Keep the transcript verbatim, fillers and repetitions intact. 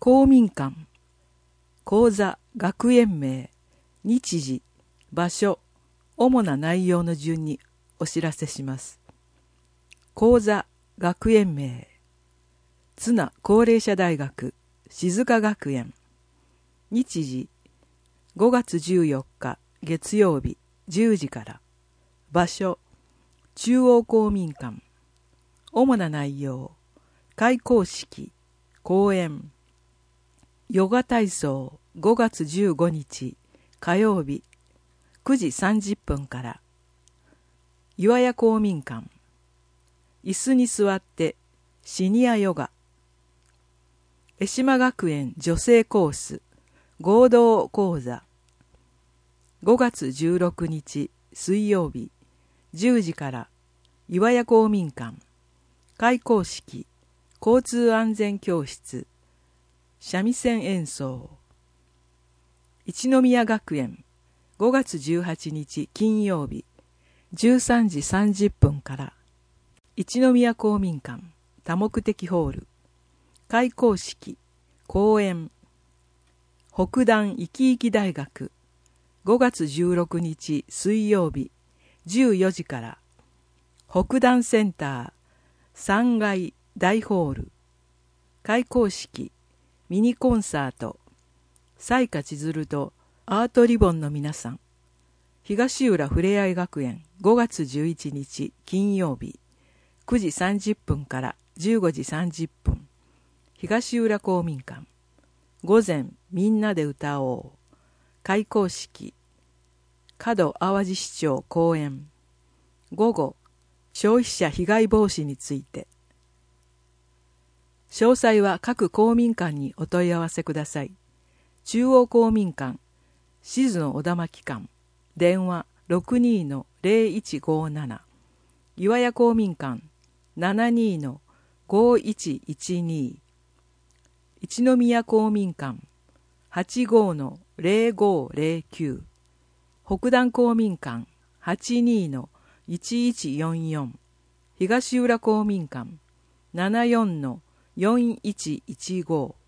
公民館、講座、学園名、日時、場所、主な内容の順にお知らせします。講座、学園名、綱高齢者大学、静華学園。日時、ごがつじゅうよっか月曜日じゅうじから。場所、中央公民館。主な内容、開講式、講演。ヨガ体操ごがつじゅうごにち火曜日くじさんじゅっぷんから。岩屋公民館。椅子に座ってシニアヨガ。江島学園女性コース合同講座。ごがつじゅうろくにち水曜日じゅうじから岩屋公民館。開講式、交通安全教室、三味線演奏。一宮学園ごがつじゅうはちにち金曜日じゅうさんじさんじゅっぷんから。一宮公民館多目的ホール。開講式、講演。北壇いきいき大学ごがつじゅうろくにち水曜日じゅうよじから。北壇センターさんがい大ホール。開講式、ミニコンサート。彩花千鶴とアートリボンの皆さん。東浦ふれあい学園ごがつじゅういちにち金曜日くじさんじゅっぷんからじゅうごじさんじゅっぷん。東浦公民館。午前みんなで歌おう。開講式、門淡路市長講演。午後、消費者被害防止について。詳細は各公民館にお問い合わせください。中央公民館、静野小田巻館。電話 ろくにーのぜろいちごなな。岩屋公民館 ななにーのごいちいちに。一宮公民館 はちごーのぜろごぜろきゅう。北壇公民館 はちにーのいちいちよんよん。東浦公民館 ななよんのよんいちいちご。